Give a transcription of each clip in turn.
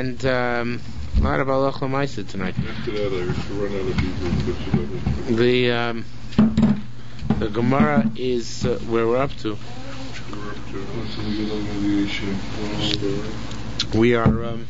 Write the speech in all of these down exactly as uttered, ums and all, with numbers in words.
and um, a lot of halacha l'maisa tonight. After that, I used to run out of people. The um, the Gemara is uh, where we're up to. We're up to We are um,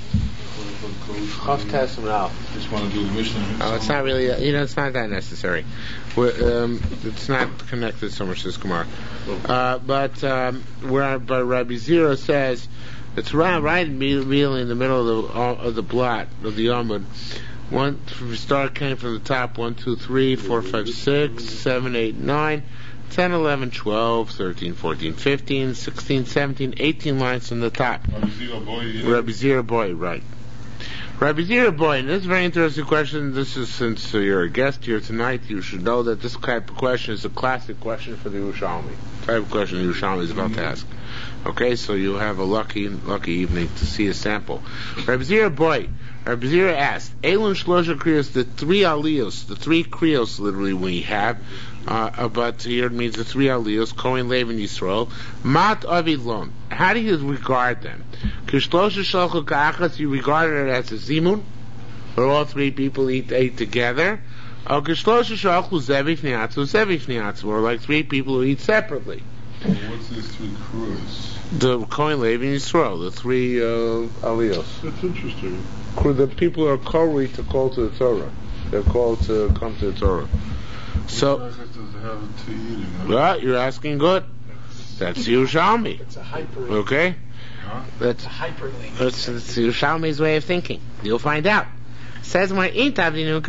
Chav Ralph. Just want to do the Mishnah. Oh, it's not really, uh, you know, it's not that necessary. We're, um, it's not connected so much to this Gemara. Uh, but um, where but Rabbi Zero says it's right, right immediately in the middle of the uh, of the blot of the Amud. One we start came from the top. One, two, three, four, five, six, seven, eight, nine, ten, eleven, twelve, thirteen, fourteen, fifteen, sixteen, seventeen, eighteen lines from the top. Rabbi Zero boy. Yeah. Rabbi Zero boy, right. Rabbi Zero boy, and this is a very interesting question. This is since uh, you're a guest here tonight, you should know that this type of question is a classic question for the Yerushalmi. Type of question the Yerushalmi is about mm-hmm. to ask. Okay, so you have a lucky, lucky evening to see a sample. Rabbi Zero boy, Rabbi Zero asked, Elun Shlosha Kriyos, the three aliyos, the three kriyos literally we have, uh, but here it means the three aliyos, Kohen, Levi, and Yisrael. Mat Avidlon. How do you regard them? Kishlosha Shalchu Ka'achas, you regard it as a zimun, where all three people eat, eat together. Or Kishlosha Shalchu Zevi Fniatzu, Zevi Fniatzu, or like three people who eat separately. Well, what's these three kriyos? The Kohen, Levi, and Yisrael, the three uh, aliyos. That's interesting. The people are called to call to the Torah. They're called to come to the Torah. So, does it have to eating, huh? well, you're asking good. That's Yerushalmi. It's a hyper. Okay? Huh? That's, a hyperlink. that's, that's Yerushalmi's way of thinking. You'll find out. Says when if you're going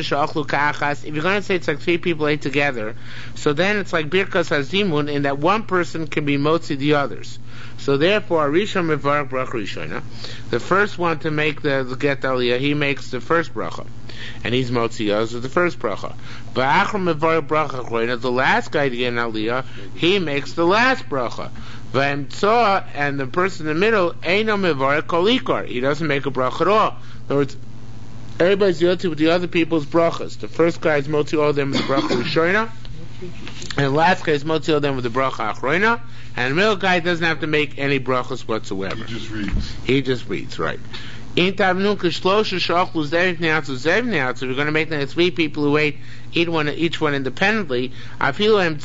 to say it's like three people ate together, so then it's like Birkas Hazimun, in that one person can be motzi the others. So therefore, Rishon Mevarach Bracha Rishona, the first one to make the, the get aliyah, he makes the first bracha, and he's motzi us with the first bracha. Ba'achar Mevarach Bracha Rishona, the last guy to get an aliyah, he makes the last bracha. V'emtzoa, and the person in the middle, Eino Mevarach Kolikar, he doesn't make a bracha at all. In other words, everybody's yotzi with the other people's brachas. The first guy is motzi all of them with the bracha Rishona, and the last guy is motzi all of them with the bracha Achrona, and the middle guy doesn't have to make any brachas whatsoever. He just reads. He just reads, right. If we're going to make them three people who ate each one, each one independently, even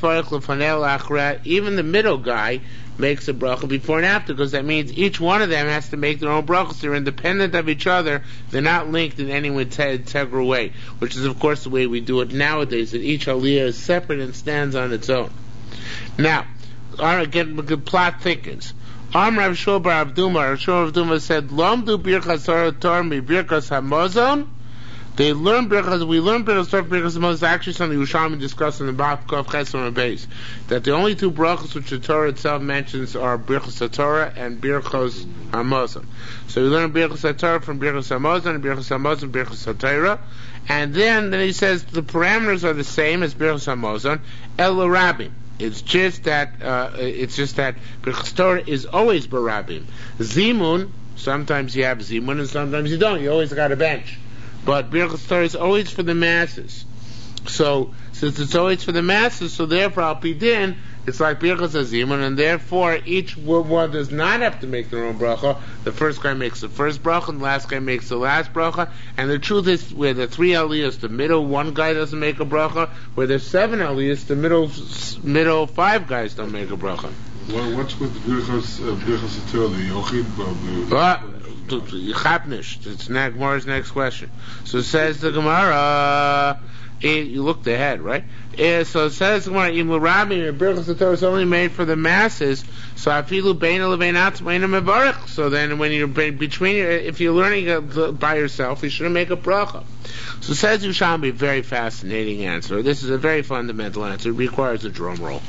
the middle guy makes a bracha before and after, because that means each one of them has to make their own brachas. They're independent of each other. They're not linked in any integral way, which is, of course, the way we do it nowadays, that each aliyah is separate and stands on its own. Now, again, good plot thickens. Am Rav Shul bar Avduma, Rav Shul bar Avduma said, Lomdu birchas Torah mi birchas hamazon. They learn birchas. We learn birchas Torah, birchas hamazon. It's actually something Yerushalmi discussed in the Bab Kov Chesron base, that the only two brachas which the Torah itself mentions are birchas Torah and birchas hamazon. So we learn birchas Torah from birchas hamazon and birchas hamazon, birchas Torah, and then then he says the parameters are the same as birchas hamazon. El Rabim. It's just that uh, it's just that Birchas Torah is always barabim. Zimun, sometimes you have zimun and sometimes you don't. You always got a bench. But Birchas Torah is always for the masses. So since it's always for the masses, so therefore Al Pi Din, it's like Birchas Hazimun, and therefore each one does not have to make their own bracha. The first guy makes the first bracha, and the last guy makes the last bracha. And the truth is, where the three aliyahs, the middle one guy doesn't make a bracha. Where there's seven aliyahs, the middle middle five guys don't make a bracha. Well, what's with Birchas uh, Birchas Torah? The Yochid. Well, Chapnish. It's Gemara's next question. So it says the Gemara. It, you looked ahead, right? Uh, so it says the Gemara, Im L'Rabim, Birchas Torah is only made for the masses. So afilu beina leveinatzma eina mevarich. So then, when you're between, if you're learning by yourself, you shouldn't make a bracha. So it says Yerushalmi, a very fascinating answer. This is a very fundamental answer. It requires a drum roll.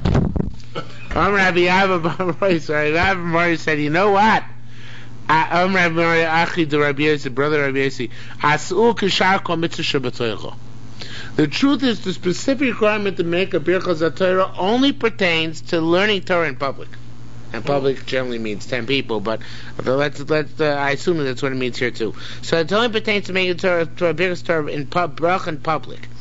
Um, Rabbi Abba sorry, Rabbi Mari said, you know what? Um, Rabbi Mari Achi, the Rabbi Yossi, brother Rabbi Yossi, As'u kishar kol mitzvah shebatoicha. The truth is, the specific requirement to make a Birchas Torah only pertains to learning Torah in public. And public generally means ten people, but let's let's. Uh, I assume that's what it means here too. So it only pertains to making Torah, to a Birchas Torah in pub, brach in public.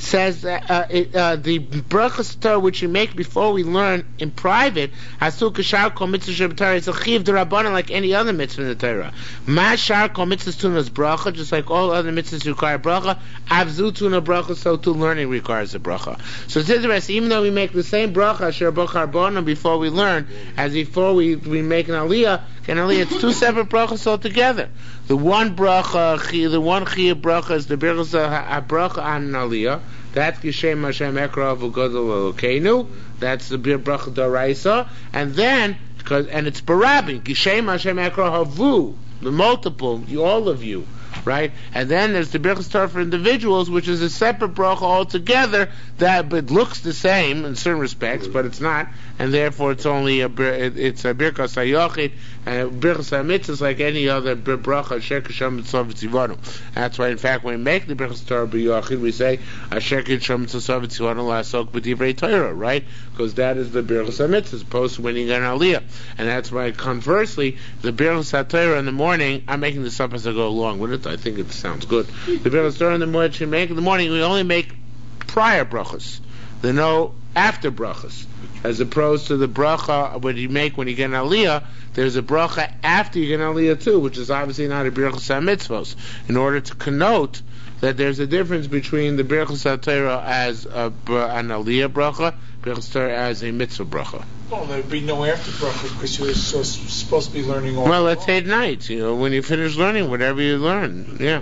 says that uh, it, uh, the brachas Torah which you make before we learn in private, asu kashar kol mitzvah sheb'Torah, it's a chiv d'Rabbanan like any other mitzvah in the Torah. Ma shar kol mitzvahs tunas bracha, just like all other mitzvahs require bracha. Avzu tuna bracha, so too learning requires a bracha. So it says the rest, even though we make the same bracha asher bracha arbona before we learn, as before we we make an aliyah, an aliyah, it's two separate brachas altogether. The one bracha, the one chiyuv bracha is the birchas bracha on aliyah. That's Gishem Hashem Ekra V'Godol Elokeinu. That's the bir bracha d'oraisa. And then, because and it's barabin Gishem Hashem Ekra Havu, the multiple, you, all of you, right? And then there's the birchas Torah for individuals, which is a separate bracha altogether. That but looks the same in certain respects, but it's not, and therefore it's only a it's a birchas hayochid and birchas hamitzvos like any other bracha asher kisham mitzvah v'tzivanu. That's why, in fact, when we make the birchas Torah b'yochid, we say asher kisham mitzvah v'tzivanu la'asok b'divrei Torah, right? Because that is the birchas hamitzvos, opposed to when you get an aliyah, and that's why conversely the birchas haTorah in the morning. I'm making this up as I go along with it. I think it sounds good. The birchas Torah in the morning, you make in the morning, we only make prior brachas. There are no after brachas. As opposed to the bracha when you make when you get an aliyah, there's a bracha after you get an aliyah too, which is obviously not a birchas mitzvos. In order to connote that there's a difference between the birchas Torah as a, an aliyah bracha, birchas Torah as a mitzvah bracha. Well, there'd be no after bracha because you're so, supposed to be learning all. Well, let's say at night, you know, when you finish learning, whatever you learn, yeah.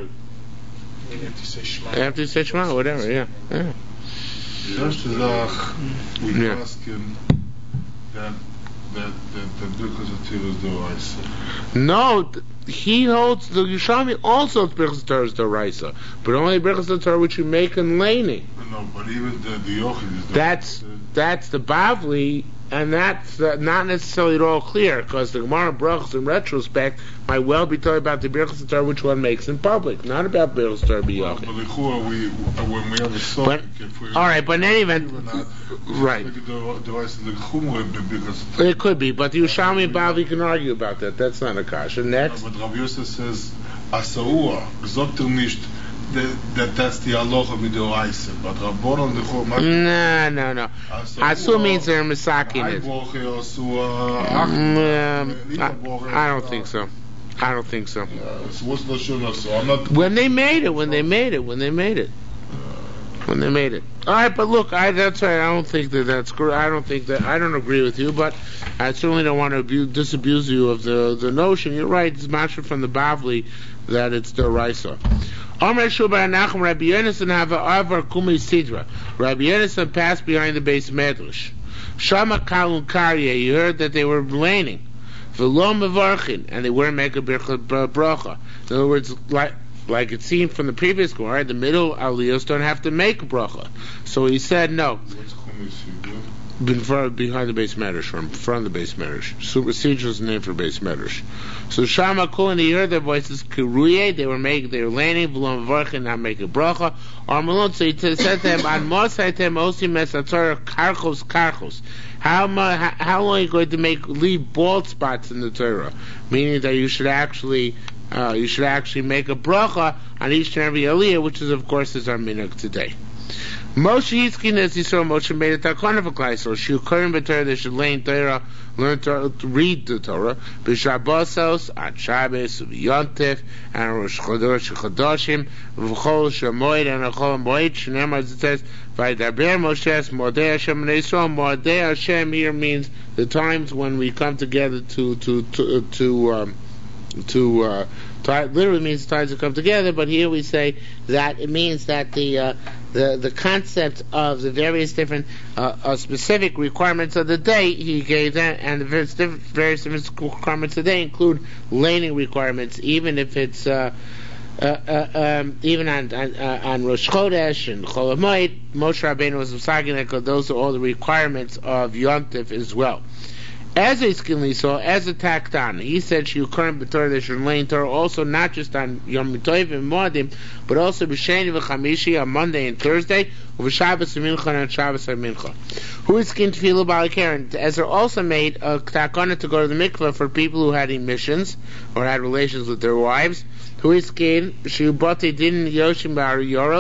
I mean, after you say Shema. After you say Shema, whatever, yeah. yeah. Just to say, we Yeah. ask him that that that the birchas Torah is d'oraisa. No, th- he holds the Yerushalmi also birchas Torah is d'oraisa, but only birchas Torah which you make in laning. No, but even the the yochid is d'oraisa. That's that's the Bavli, and that's uh, not necessarily at all clear because the Gemara brachas in retrospect might well be talking about the birchas Torah which one makes in public, not about birchas Torah Well, b'yochid. but the chura, we when we have a song, But if we all right, but in any event, we're not, right. The d'oraisa the chumra because. It could be, but the Yerushalmi and Bavli can argue about that. That's not a kasha. Next. But Rabbi Yosef says, Asaua, sagt er nicht, that, that that's the halacha with the d'oraisa. But Rabbanon the chur, No, no, no. Asu means they're misakin it. Um, I, I don't think so. I don't think so. When they made it, when they made it, when they made it, when they made it. All right, but look, I that's right. I don't think that that's correct. I don't think that I don't agree with you, but I certainly don't want to abuse, disabuse you of the the notion. You're right. It's matched from the Bavli that it's the Raisa. Amar Shubar Nachum Rabbi Yonasan have a Avar Kumi Sidra. Rabbi Yonasan passed behind the base medrash. Shama Kalun Karye. You heard that they were laning. V'lo mevarchin, and they weren't making bracha. In other words, like like it seemed from the previous Gemara, the middle aliyos don't have to make a bracha. So he said no. Before, behind the base medrash, from front of the base medrash. Supersedure is the name for base medrash. So Shama Kul, and he heard their voices. Kiruye, they were making, they were laning. V'lo mevarchin, not making bracha. Or Malon, so he said to them, "An mosaitem osim mesatzor karchos karchos." How much? How long are you going to make leave bald spots in the Torah? Meaning that you should actually, uh, you should actually make a bracha on each and every aliyah, which is of course is our minhag today. Moshe Yiskin, as he saw, Moshe made a takana for Klai Yisrael. Shukurim b'Torah, they should learn Torah, learn to read the Torah. B'Shabbosos, on Shabbos, v'Yontif, and Rosh Chodesh, Chodoshim, v'Chol Shemoed, and Chol Moed. Shneimar, as it says, V'Yidaber Moshe Modei Hashem and Yisrael. Modei Hashem here means the times when we come together to to to to um, to. Uh, literally means times to come together, but here we say that it means that the uh, the the concept of the various different uh, uh, specific requirements of the day he gave them, and the various different, various different requirements of the day include laning requirements, even if it's uh, uh, uh, um, even on on, uh, on Rosh Chodesh and Chol Hamoed. Moshe Rabbeinu was Musagin, those are all the requirements of Yom Tov as well. As a skinly saw, as a taktan, he said she current b'Torah they should lay in Torah also not just on Yom Tov and Moedim, but also b'Sheni v'Chamishi on Monday and Thursday, v'Shabbos and Mincha and on Shabbos and Mincha. Who is skin tefillah b'Alakeren? Ezra also made a takana to go to the mikveh for people who had emissions or had relations with their wives. Who is skin? She bought they didn't Yoshim Bar Yoros.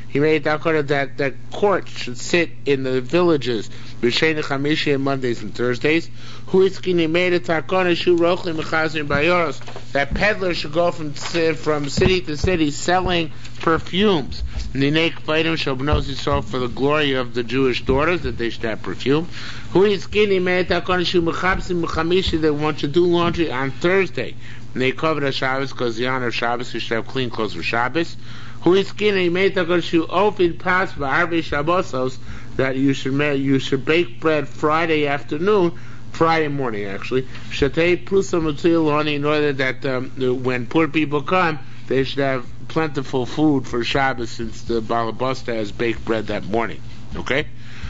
he made it takana that that court should sit in the villages b'sheni chamishi and Mondays and Thursdays. Hu iskini made it takana shu rochli mechazim bayoros that peddlers should go from from city to city selling perfumes. Ninei k'vaydim shel bnos Yisrael for the glory of the Jewish daughters that they should have perfume. Hu iskini made it takana shu mechapsim mechamishi that one should do laundry on Thursday. And they covered a Shabbos because the honor of Shabbos, you should have clean clothes for Shabbos. Who is skinny made to go to open pass by Arbe Shabbosos that you should make, you should bake bread Friday afternoon, Friday morning actually. Shatei prusa mutziloni in order that um, when poor people come, they should have plentiful food for Shabbos since the Balabasta has baked bread that morning. Okay.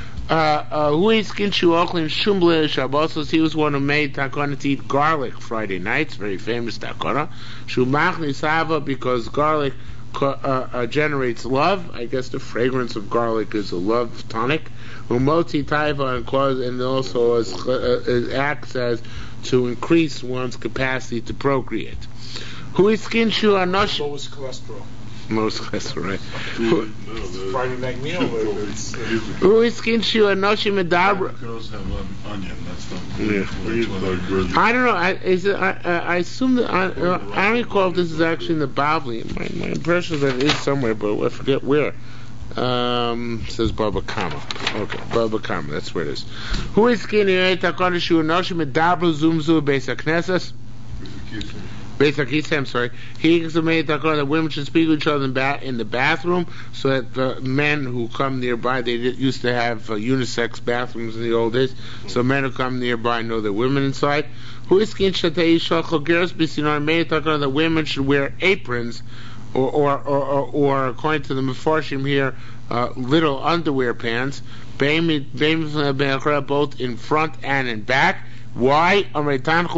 Who is skin shuochlin shumble Shabbosos? He was one who made takana to eat garlic Friday nights. Very famous takana. Shumachni sava because garlic uh, uh, generates love. I guess the fragrance of garlic is a love tonic. Umoti taiva and cause and also as, uh, it acts as to increase one's capacity to procreate. Who is skin shu anosh? Lowest cholesterol. Most cholesterol, right? Friday night meal. Who is skin shu anoshim medabra? Girls have um, onion. That's not. Yeah. Yeah. I don't know. I, is it, I, I assume that I, uh, I don't recall if this is actually in the Bavli. My, my impression is that it is somewhere, but I forget where. Um, it says Baba Kama. Okay, Baba Kama. That's where it is. Who is skinny? Takana shu anoshim medabra zumzu beis haknesses. Beis HaKisei, I'm sorry. He made that women should speak to each other in, ba- in the bathroom, so that the men who come nearby, they did, used to have uh, unisex bathrooms in the old days, so men who come nearby know there are women inside. Who is skin shatei shachol geros b'sinor made that women should wear aprons, or or, or, or, or according to the Mefarshim here, uh, little underwear pants, both in front and in back. Why? Because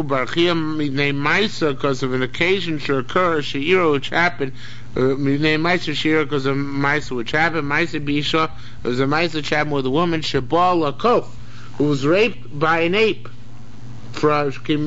of an occasion should occur, She'ira which happened, because of Maisa which happened, Maisa Bisha, it was a Maisa which happened with a woman, Shabal Lakof, who was raped by an ape, from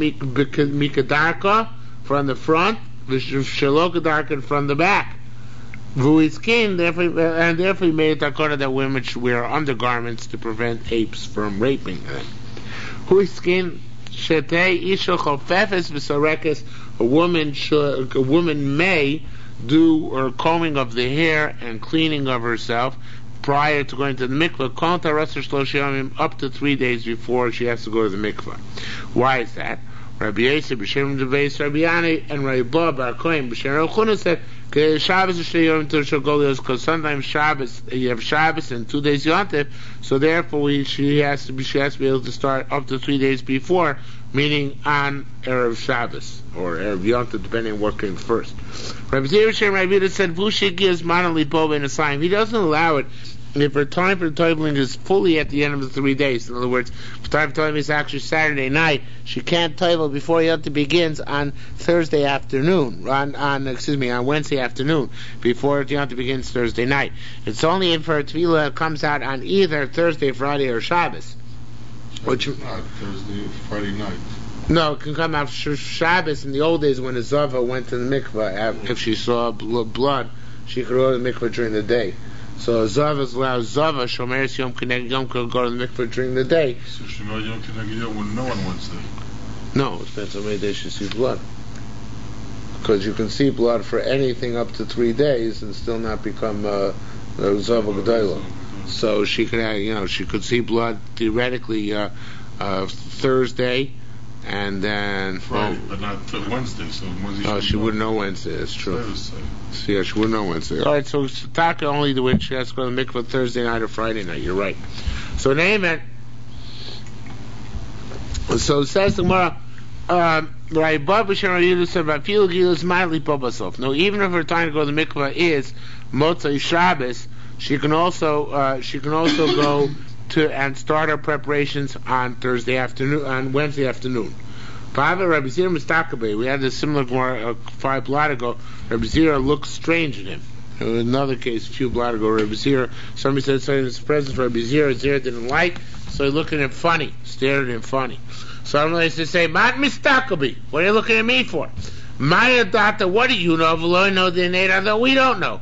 Mikadarka, from the front, Shalokadarka from the back. Vuiskin, therefore, and therefore he made a takana that women should wear undergarments to prevent apes from raping them. Who is skin shetei isha chofefes v'sorekes? A woman should, a woman may do or combing of the hair and cleaning of herself prior to going to the mikveh. Konta rasher shlosh yomim, up to three days before she has to go to the mikveh. Why is that? Rabbi Yosef b'shem deveis Rabbi Yanai and Rabbi Ba bar Kohen b'shem Rav Chuna said Shabbos because sometimes Shabbos you have Shabbos and two days Yontif, so therefore we, she has to be she has to be able to start up to three days before, meaning on Erev Shabbos or Erev Yontif, depending on what came first. Rabbi Zerushem Rabbi said Vushik gives manali bova in a sign. He doesn't allow it if her time for toiling is fully at the end of the three days. In other words, if time for toiling is actually Saturday night, she can't toil before Yontif begins on Thursday afternoon, on, on excuse me, on Wednesday afternoon, before Yontif begins Thursday night. It's only if her tefillah comes out on either Thursday, Friday, or Shabbos. Which not Thursday, Friday night. No, it can come out Shabbos. In the old days when the Zava went to the mikveh, if she saw blood, she could go to the mikveh during the day. So Zava is allowed Zava, Shomeres Yom Keneged Yom could go to the mikveh during the day. So Shomer Yom Keneged Yom wouldn't know on Wednesday. No, it depends how many days you see blood. Because you can see blood for anything up to three days and still not become uh, Zava Gedolah. So she could have, you know, she could see blood theoretically uh, uh, Thursday, and then Friday, oh, but not th- Wednesday. So Wednesday. Oh, she wouldn't know Wednesday. That's true. Thursday. So, yeah, she wouldn't know Wednesday. All right, so Taka only the way she has to go to the mikveh Thursday night or Friday night. You're right. So name it. So it says the Gemara. Um, no, even if her time to go to the mikveh is Motzei Shabbos, she can also uh, she can also go to and start her preparations on Thursday afternoon, on Wednesday afternoon. Rabbi Zira Mistakabe, we had this similar Gemara uh, five blot ago. Rabbi Zira looked strange at him. In another case, a few blot ago, Rabbi Zira, somebody said something in his presence. Rabbi Zira, Zira didn't like, so he looked at him funny, stared at him funny. So I'm going to say, Mat Mistakabe, what are you looking at me for? Maya Data, what do you know? V'lo know the Neda, though we don't know.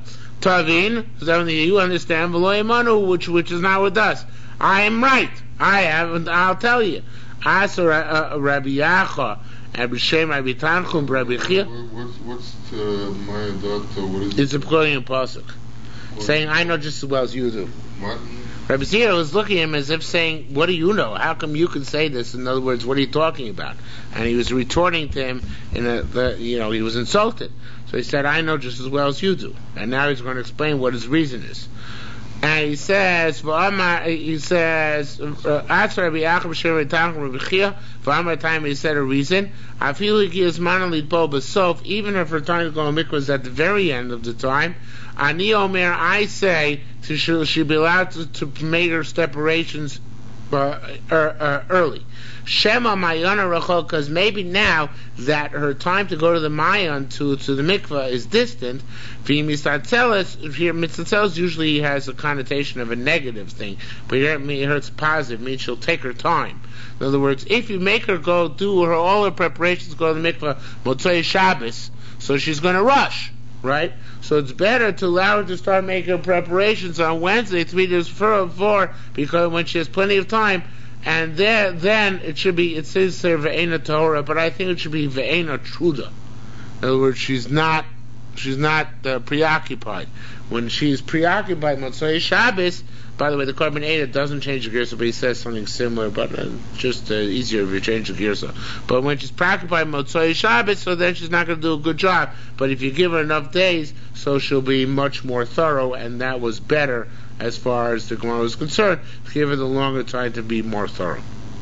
Tavin, so only you understand, v'lo yamanu, which which is not with us. I am right. I have, I'll tell you. Asa Rabbi Yacha, Rabbi Shem, Rabbi Tanchum, Rabbi Chia. What's, what's the my doctor? What is it's a quoting a pasuk, saying, I know just as well as you do. What? Rabbi Zira was looking at him as if saying, what do you know? How come you can say this? In other words, what are you talking about? And he was retorting to him in a, the, you know, he was insulted. So he said, I know just as well as you do. And now he's going to explain what his reason is. And he says, he says, after Rabbi Yaakov Shem Tanchum Rabbi Chia, for Amar time he said a reason. I feel like he is manali bo b'sof, even if her time to go on mikvah is at the very end of the time. Ani Omer, I say, to she should be allowed to, to make her separations uh, uh, uh, early. Shema Mayana Rachel, because maybe now that her time to go to the Mayan, to, to the mikvah, is distant. V'mistatzeles, here mistatzeles usually has a connotation of a negative thing, but here it's positive, means she'll take her time. In other words, if you make her go do her all her preparations, go to the mikvah Motzei Shabbos, so she's going to rush, right? So it's better to allow her to start making her preparations on Wednesday, three days before, because when she has plenty of time. And there, then it should be, it says there ve'ena Torah, but I think it should be ve'ena truda. In other words, she's not, she's not uh, preoccupied. When she's preoccupied, Motzei Shabbos, by the way, the Korban Eidah doesn't change the girsa, but he says something similar, but uh, just uh, easier if you change the girsa. But when she's preoccupied Motzei Shabbos, so then she's not going to do a good job. But if you give her enough days, so she'll be much more thorough, and that was better as far as the Gemara is concerned, to give her the longer time to be more thorough.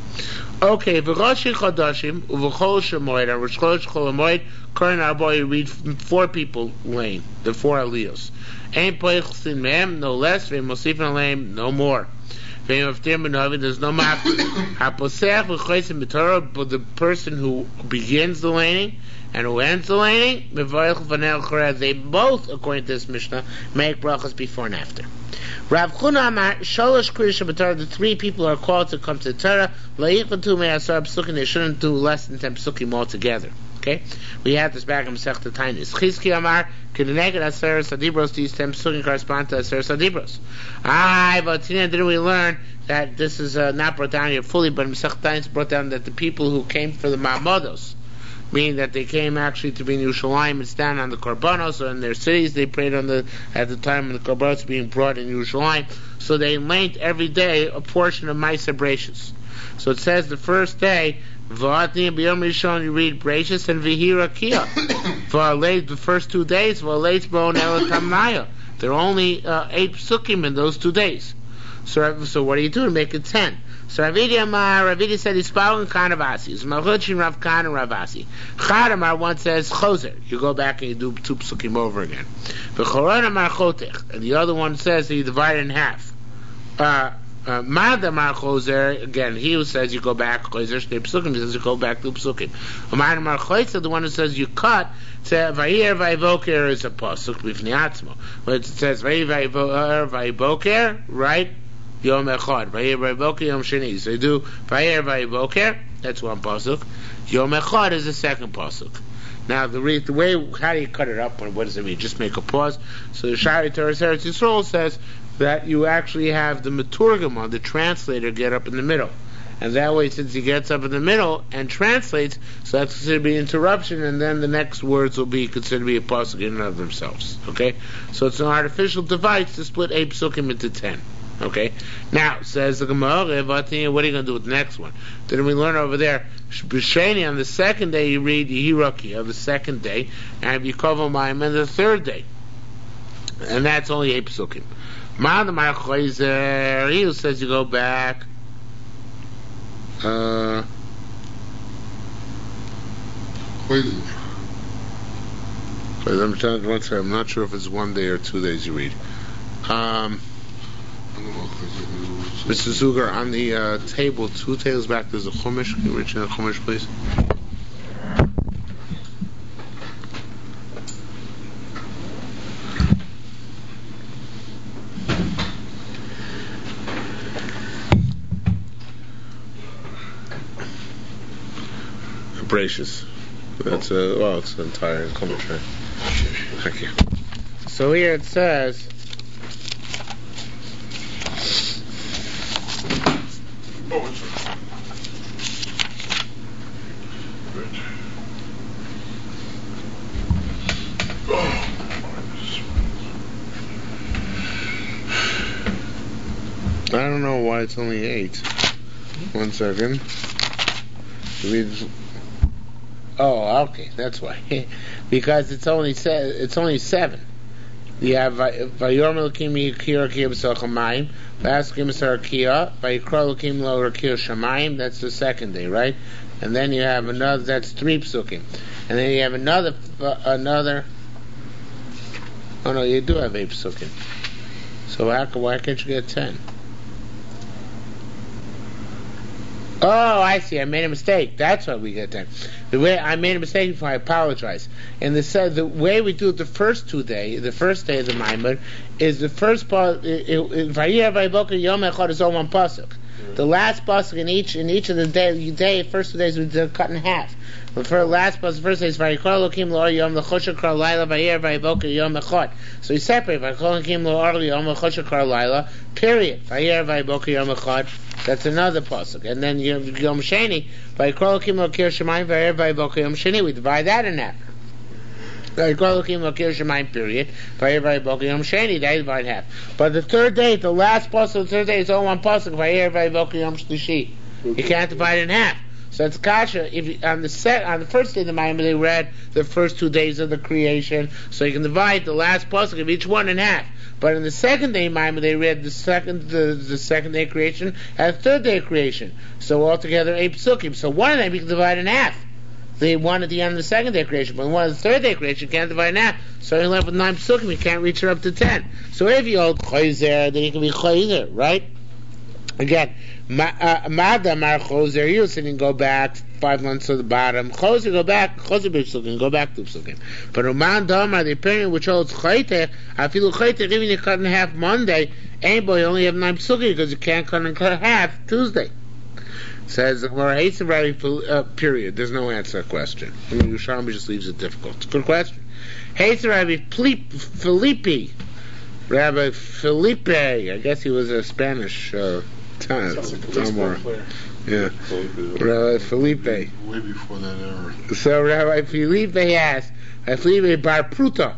Okay, v'rosh chodashim uv'chol shemoed and rosh chodesh chol hamoed current arba you read four people lane, the four aliyos. Ein poichsin mehem, no less, ve'mosifin aleim, no more. Ve'maftir menavi, there's no maftir. Haposech v'choisim b'torah, but the person who begins the laning and who ends the laning, they both, according to this Mishnah, make brachas before and after. Rav Chuna Amar, Sholosh Kriya B'Torah, the three people are called to come to the Torah, La'ichatu Me'asar Psukim, they shouldn't do less than ten Psukim altogether. Okay? We have this back in Masechta Tainis. Chizki Amar, Kedineged Aser Sadibros, these ten Psukim correspond to Aser Sadibros. Ah, but didn't we learn that this is uh, not brought down here fully, but in Masechta Tainis brought down that the people who came for the Ma'amodos, meaning that they came actually to be in Yerushalayim and stand on the Korbanos, or in their cities they prayed on the, at the time when the Korbanos being brought in Yerushalayim, so they length every day a portion of Ma'aser Bereishis. So it says the first day, V'atni b'yom rishon, you read Bereishis and V'hira Kia. V'aleit, the first two days, V'aleit b'on el tamnaya. There are only uh, eight psukim in those two days. So, so what do you do to make it ten? So Ravidi Amar, Ravidi said he's following Khan Ravasi. It's Malchuchin Rav Khan and Ravasi. Chad Amar one says Choser. You go back and you do two psukim over again. V'choron Amar Chotech. And the other one says he divided in half. Uh, uh, Mad Amar Choser, again, he who says you go back, Choser Shnei Psukim, he says you go back two psukim. Amar Amar Choser, the one who says you cut, says Vayir Vayivoker is a pasuk, Bifnei Atzmo. But it says Vayir Vayivoker, right? Yom Echad, Vayir Vayivoker, Yom Sheni. So you do Vayir Vayivoker, that's one pasuk. Yom Echad is the second pasuk. Now the, re- the way, how do you cut it up? What does it mean? Just make a pause. So the Shari Torah Eretz Yisrael says that you actually have the Maturgamon, the translator, get up in the middle. And that way, since he gets up in the middle and translates, so that's considered to be an interruption, and then the next words will be considered to be a pasuk in and of themselves. Okay? So it's an artificial device to split eight psukim into ten. Okay? Now, says the Gemara, what are you going to do with the next one? Then we learn over there, B'Sheni, on the second day you read Yehiraki, on the second day, and Yikovo Mayim on the third day. And that's only eight psukim. Ma'adamar Choizer, he who says you go back, uh, I'm trying to say, I'm not sure if it's one day or two days you read. Um, Mister Zuger, on the uh, table, two tables back, there's a Chumash. Can you reach in a Chumash, please? Gracious. That's a, well, it's an entire commentary. Thank you. So here it says, Oh, it's okay. Good. Oh. I don't know why it's only eight. One second. We just, oh, okay, that's why. Because it's only se- it's only seven. You have Vayorm Elokim Yikir Kia B'Sochamayim, V'Askim Sarkia, Vayikra Elokim Lo Rakia Shamayim. That's the second day, right? And then you have another. That's three psukim. And then you have another uh, another. Oh no, you do have eight psukim. So how, why can't you get ten? Oh, I see. I made a mistake. That's why we get ten. The way I made a mistake before, I apologize. And the the way we do it the first two days, the first day of the Maimon, is the first part. Vayir Vayboker Yom Echad is all one pasuk. The last pasuk in each in each of the day, day first two days we did cut in half. The first, last pasuk, first day is Vayikra Elokim Lo Or Yom L'Chosher Kar Laila Vayir Vayboker Yom Echad. So we separate Vayikra Elokim Lo Or Yom L'Chosher Kar Laila. Period. Vayir Vayboker Yom Echad. That's another pasuk. And then Yom Sheni, Vayikra Elokim Lo Kir Shemayim Vayir Vayboker Yom Sheni. We divide that in half. Vayikra Elokim Lo Kir Shemayim. Period. Vayir Vayboker Yom Sheni. They divide half. But the third day, the last pasuk, the third day is all one pasuk. Vayir Vayboker Yom Shlishi. You can't divide it in half. So it's kasha. If you, on the set on the first day of the Maimon, they read the first two days of the creation, so you can divide the last pasuk of each one in half. But in the second day of Maimon, they read the second the, the second day of creation and the third day of creation. So altogether eight psukim. So one of them you can divide in half. The one at the end of the second day of creation, but one of the third day of creation you can't divide in half. So you're left with nine psukim. You can't reach it up to ten. So if you hold chayzer, then you can be chayzer, right? Again, Mada Mar Choser, you can go back five months to the bottom. Choser, go back, Choser B'Psukim, go back to Psukim. But Uman Damar, the opinion which holds Chaytech, I feel Chaytech, even if you cut in half Monday, ain't boy, you only have nine Psukim because you can't cut in half Tuesday. Says, uh, period. There's no answer to that question. I mean, Yerushalmi just leaves it difficult. It's a good question. Hey, Rabbi Felipe, Rabbi Felipe, I guess he was a Spanish uh, time. Like yeah. Rabbi Felipe. Way before that era. So Rabbi Felipe asked, Rabbi Felipe Bar Pruta.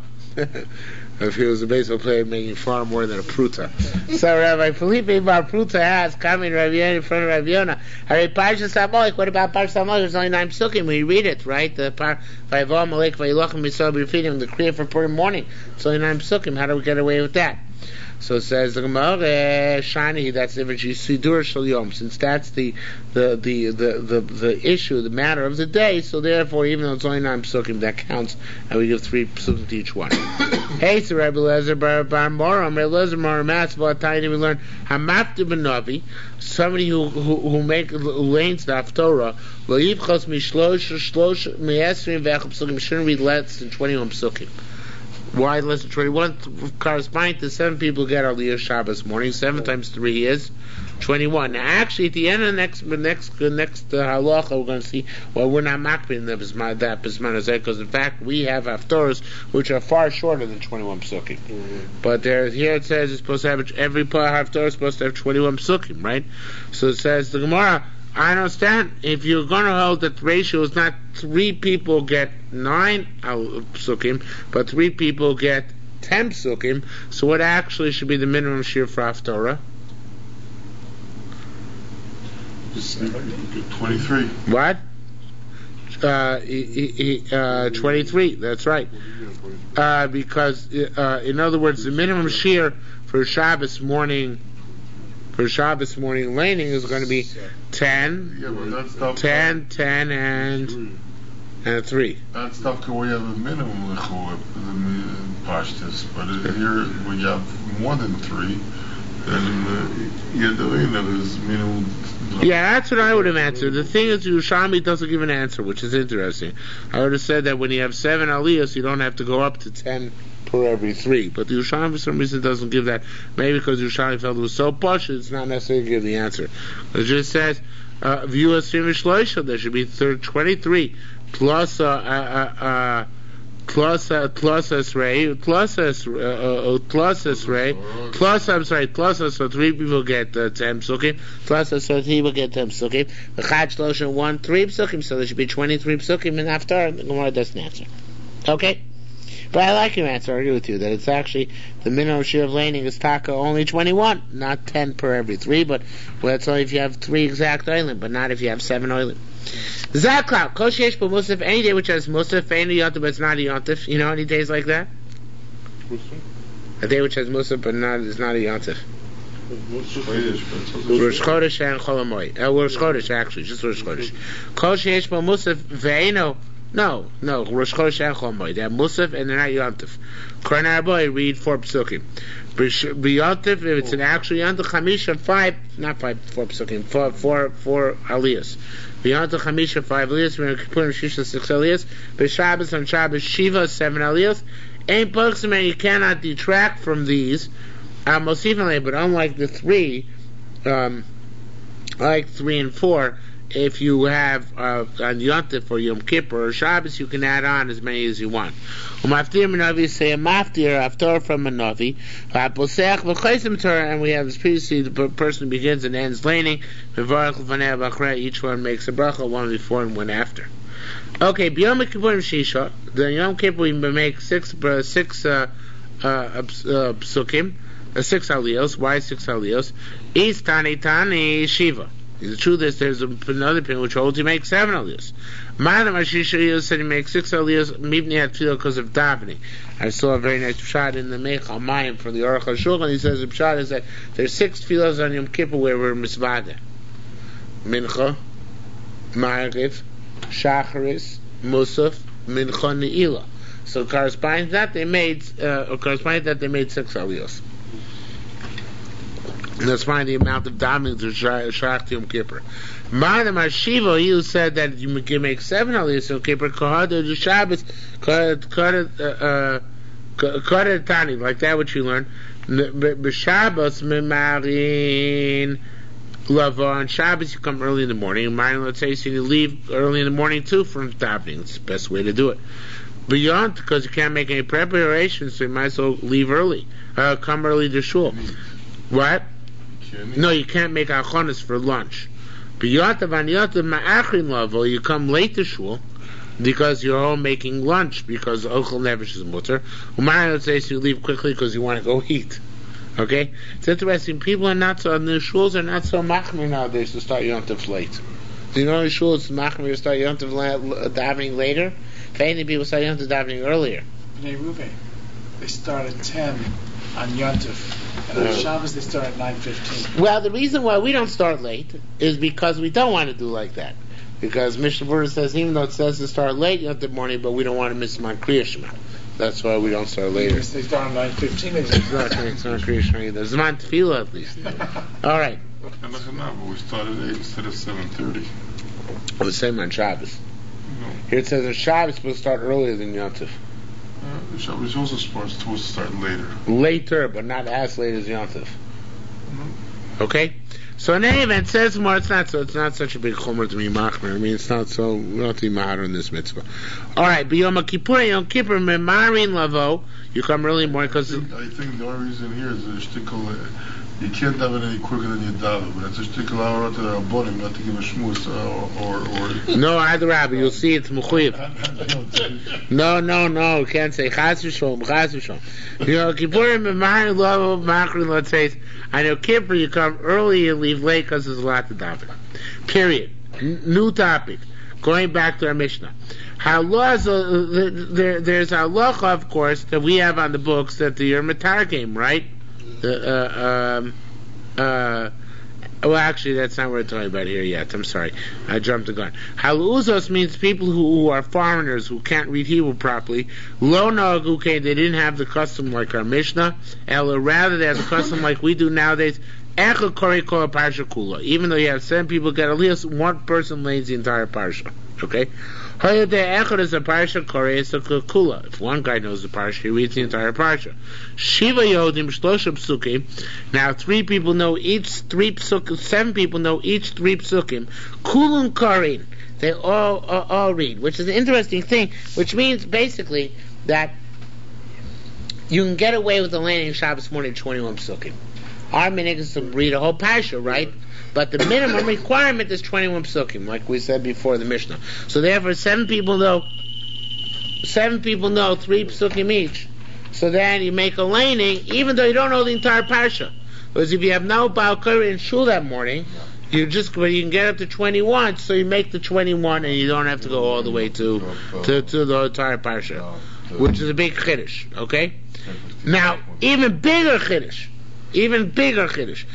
If he was a baseball player, making far more than a pruta. So Rabbi Felipe Bar Pruta asked, coming Rabbi Yonah in front of Rabbi Yonah, Hare Parshas Amalek, what about Parshas Amalek? There's only nine psukim. We read it, right? The par Vayivam Amalek Vayilochem Yisrael B'Refidim, the Kriya for Purim morning. It's only nine psukim. How do we get away with that? So it says the Gemara Shani, that's the Sidur Shel Yom, since that's the the, the the the the issue, the matter of the day. So therefore, even though it's only nine psukim, that counts, and we give three psukim to each one. Hey, so Rabbi Lezer Bar Bar Moram, Rabbi Lezer Moram, about tiny we learn Hamafti Benavi, somebody who who, who make lanes the Haftorah, Lo Yivchos Mishlosh Shlosh Me'esrim V'Echad Psukim, shouldn't read less than twenty-one psukim. Why less than twenty-one? Corresponding to seven people get Aliyah Shabbos morning. Seven times three is twenty-one. Now, actually, at the end of the next next next uh, halacha, we're going to see. Well, we're not makbin that bisman because in fact we have haftorahs which are far shorter than twenty-one psukim. Mm-hmm. But there, here it says it's supposed to have every haftorah is supposed to have twenty-one psukim, right? So it says the Gemara. I understand if you're going to hold that the ratio is not three people get nine psukim, but three people get ten psukim, so what actually should be the minimum shir for haftorah? twenty-three. What? Uh, uh, twenty-three, that's right. Uh, because, uh, in other words, the minimum shir for Shabbos morning For Shabbos morning laning is going to be ten, yeah, but that's stuff ten, ten, and three. and three. That stuff can we have a minimum lechor pashtus, but here when you have more than three, then Yadalina is minimum. Yeah, that's what I would have answered. The thing is, Yerushalmi doesn't give an answer, which is interesting. I would have said that when you have seven aliyahs, you don't have to go up to ten per every three. But the Yerushalmi for some reason doesn't give that. Maybe because Yerushalmi felt it was so posh, it's not necessary to give the answer. It just says, uh, view as Shemish Loisha, there should be twenty-three plus uh, uh, uh, Plus, uh, plus Esrei, plus Esrei, uh, plus Esrei, plus, I'm sorry, plus Esrei, so three people get uh, ten psukim, plus Esrei, so three people get ten psukim, the Chad Shlosh one, three psukim, so there should be twenty-three psukim in Haftarah, the Gemara doesn't answer. Okay? But I like your answer, I agree with you, that it's actually, the minimum share of laning is taka only twenty-one, not ten per every three, but well, that's only if you have three exact oilim, but not if you have seven oilim. Zaklau, Kol Sheyesh Bo Musaf, any day which has Musaf, any Yontif, but it's not a Yontif. You know any days like that? A day which has Musaf, but not is not a Yontif. Rosh Chodesh and Chol Hamoed. Uh, Rosh Chodesh, actually, just Rosh Chodesh. Kol Sheyesh Bo Musaf, Ve'eno, no, no, Rosh Chodesh and Chol Hamoed. They have Musaf and they're not Yontif. Koran Arboy, read four psukim. B'Yontif, if it's an actual Yontif, Chamisha, five, not five, four psukim, four, four, four aliyahs. B'Yontif, Chamisha, five aliyahs. B'Yontif, Kippur, Shisha, six aliyahs. B'Shabbos, on Shabbos, Shiva, seven aliyahs. Ain't Pokesman, you cannot detract from these. Uh, most evenly, but unlike the three, um, like three and four, if you have uh, on Yontif or Yom Kippur or Shabbos, you can add on as many as you want. Umaftir Manavi say a maftir after from a navi, and we have this previously the person begins and ends laning. Each one makes a bracha, one before and one after. Okay, B'Yom Kippur Shisha, the Yom Kippur we make six uh, six uh, uh, uh, psukim, uh, six aliyos. Why six aliyos? Is tani tani shiva. The truth is, there's another opinion which holds you make seven aliyos. Madam Ashisha said he makes six aliyos. Mibni had tefillah because of davening. I saw a very nice pshat in the Meichal Mayim from the Aruch HaShulchan. He says the pshat is that there's six tefillas on Yom Kippur where we're misvada. Mincha, Ma'ariv, Shacharis, Musaf, Mincha, Ne'ilah. So corresponding to that they made, uh, corresponding to that they made six aliyos. And that's fine, the amount of davening to Shach Yom Kippur. Madam Ashiva, he who said that you can make seven aliyos Yom Kippur, Kohad or Shabbos, Kohad Tani, like that which you learn. B'Shabbos Mimarin Lava, on Shabbos you come early in the morning. Mine, let's say, so you leave early in the morning too from davening. It's the best way to do it. Beyond, because you can't make any preparations, so you might as well leave early. Uh, come early to shul. What? No, you can't make achonis for lunch. But you come late to shul because you're all making lunch because ochel nefesh is mutter. Umayim says you leave quickly because you want to go eat. Okay, it's interesting. People are not so. The shuls are not so machmir nowadays to start yontif late. Do you know the shul is machmir to start yontif davening later? If anything, people start yontif davening earlier. Bnei Ruvain, they start at ten on yontif. And on Shabbos they start at nine fifteen. Well, the reason why we don't start late is because we don't want to do like that. Because Mishnah Berurah says, even though it says to start late in the morning, but we don't want to miss my Kriya Shema. That's why we don't start later. They start at nine fifteen. Exactly, it's not Kriya Shema either. Zman Tefillah at least. All right. And look at now, but we started at eight instead of seven thirty. The same on Shabbos. No. Here it says that Shabbos is supposed to start earlier than Yontif. Uh, Shabbos also supposed to start later. Later, but not as late as Yontif. No. Okay? So in any event, it says more, it's not so, it's not such a big chomer to be machmer. I mean, it's not so, not to be mahar in this mitzvah. Alright, but Yom Kippur, Yom Kippur, memarin lavo, you come early more because... I think, I think the only reason here is the shtickle, uh, you can't daven any quicker than you daven, but it's a shtickle hour to the rabbonim, not to give a shmuz, uh, or, or... No, either rabbi, you'll see it's mechuyev. No, no, no, you can't say chas v'sholom, chas v'sholom. Yom Kippur, memarin lavo, machrin, let's say, I know Kippur, you come early, you leave late because there's a lot to daven. Period. N- new topic. Going back to our Mishnah. Halacha, uh, there, there's halacha, of course, that we have on the books that the Matar game, right? The, uh, um, uh, well, actually, that's not what we're talking about here yet. I'm sorry. I jumped the gun. Haluzos means people who, who are foreigners, who can't read Hebrew properly. Lo nagu, okay, they didn't have the custom like our Mishnah. Ella, rather, they have the custom like we do nowadays. Echa kori kol parsha kula. Even though you have seven people get at least one person lays the entire parsha. Okay? If one guy knows the parsha, he reads the entire parsha. Shiva Yodim Shlosha Psukim. Now three people know each three psukim. Seven people know each three psukim. Kulun Karin. They all, all all read, which is an interesting thing. Which means basically that you can get away with the landing Shabbos morning twenty-one psukim. Our minhag is to read a whole parsha, right? But the minimum requirement is twenty-one psukim, like we said before the Mishnah. So therefore, seven people know, seven people know three psukim each. So then you make a laning, even though you don't know the entire parsha. Because if you have no Baal Korah in shul that morning, you just but you can get up to twenty-one. So you make the twenty-one, and you don't have to go all the way to to, to the entire parsha, which is a big chiddush. Okay. Now, even bigger chiddush. Even bigger chiddush.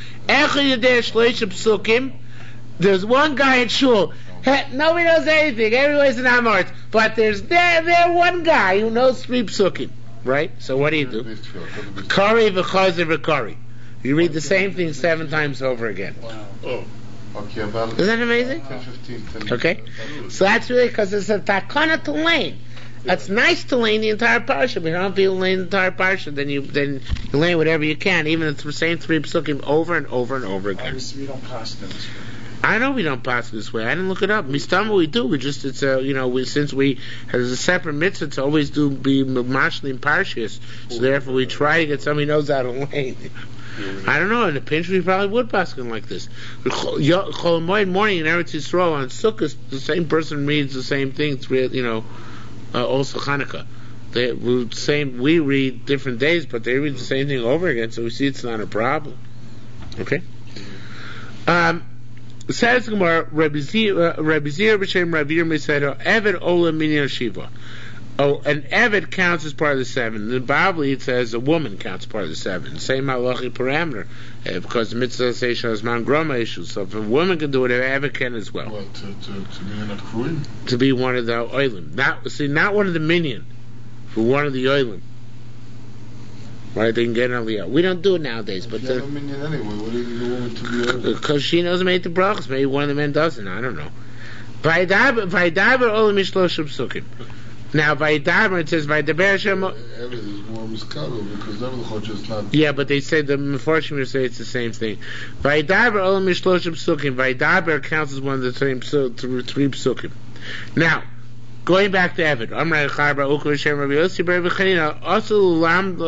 There's one guy in shul. Nobody knows anything. Everybody's in Amort. But there's there there one guy who knows three psukim. Right? So what do you do? Kari v'chazer v'kari. You read the same thing seven times over again. Oh. Isn't that amazing? Okay. So that's really because it's a takana to lane. It's nice to lane the entire parsha, but if you don't feel lane the entire parsha, then you then you lane whatever you can, even if it's the same three psukim over and over and over again. Obviously, we don't pass this way. I know we don't pass it this way. I didn't look it up. Mistama we do. We just it's a you know we since we has a separate mitzvah to always do be mashlim parshas, so therefore we try to get somebody who knows how to lane. I don't know. In the pinch, we probably would pass it like this. Chol Moed morning in Eretz Yisrael on Sukkot, the same person reads the same thing. Three, you know. Uh, also Hanukkah. They we same we read different days, but they read the same thing over again, so we see it's not a problem. Okay. Um, says Gemara, Rabbi Zir b'shem Rabbi Yirmiyah said, "Eved ola minyan shiva." Oh, an Eved counts as part of the seven. In the Bible, it says a woman counts part of the seven. Same halachic parameter, uh, because the mitzvah says shazman groma issue. So if a woman can do it, an Eved can as well. What, to, to, to be in a kruim? To be one of the oilim. Not see, not one of the minyan, for one of the oilim. Right? They can get an aliyah. We don't do it nowadays, If but you the, have a minyan anyway, what do you do woman to be oilim? because she knows make the brachos. Maybe one of the men doesn't. I don't know. Vaydaber olam mishloshim psukim. Now, Vaydaber, it says Vaydaber Hashem. Everything is more miskabel because everything just not. Yeah, but they say the Mefarshim say it's the same thing. Vaydaber olam mishloshim psukim. Vaydaber counts as one of the same three psukim. Now, going back to Eved, Amrei Charba Ukra Shem Rabbi Yossi Bar B'Chanina Asul Lam.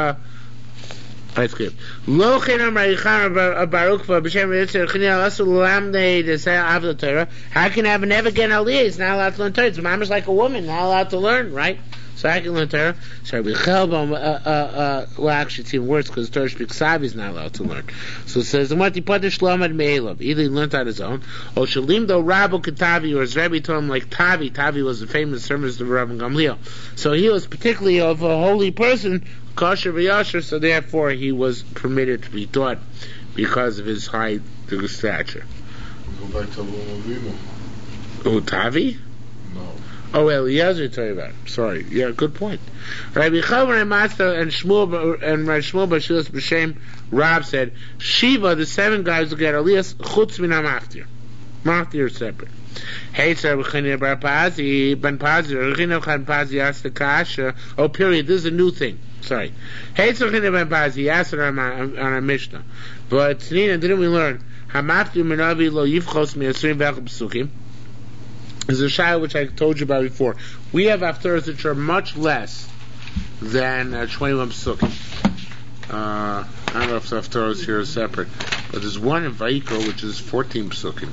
I skip. Lo Chen Amrei Charba Baruch B'Shem Rabbi Yossi B'Chanina Asul Lam Nei to say Avla Torah. How can I have an Eved get aliyah? He's not allowed to learn Torah. His mom is like a woman, not allowed to learn, right? So I can learn Torah. So Rabbi Chelba, uh, uh, uh, well, actually, it's even worse because Torah speaks Savi is not allowed to learn. So it says, "What he put the Shlom at Me'elav." Either he learned on his own, or Shalim do Rabbi Katavi, or his Rebbe told him like Tavi. Tavi was the famous servant of Rabbi Gamliel. So he was particularly of a holy person, kosher v'yasher. So therefore, he was permitted to be taught because of his high stature. Go back to Avram Avinu. Oh, Tavi? No. Oh, Eliezer tell you about it. Sorry. Yeah, good point. Rabbi Chavar and Master and Shmuel and Rabbi Shmuel Bashilas B'Shem Rab said, Shiva, the seven guys will get Elias chutz min ha-maftir. Maftir is separate. Hey, sir, Rabbi Chanina Bar Pazi, Ben Pazi, Rabbi Chanina Chan Pazi asked the Kasha. Oh, period. This is a new thing. Sorry. Hey, sir, Rabbi Chanina Ben Pazi asked it on our Mishnah. But Tanina, didn't we learn? Ha-maftir minavi lo yivchos mi-asrim v'echel p'sukim. There's a shayla which I told you about before. We have haftarahs which are much less than uh, twenty-one psukim. Uh, I don't know if the haftarahs here are separate, but there's one in Vayikra which is fourteen psukim.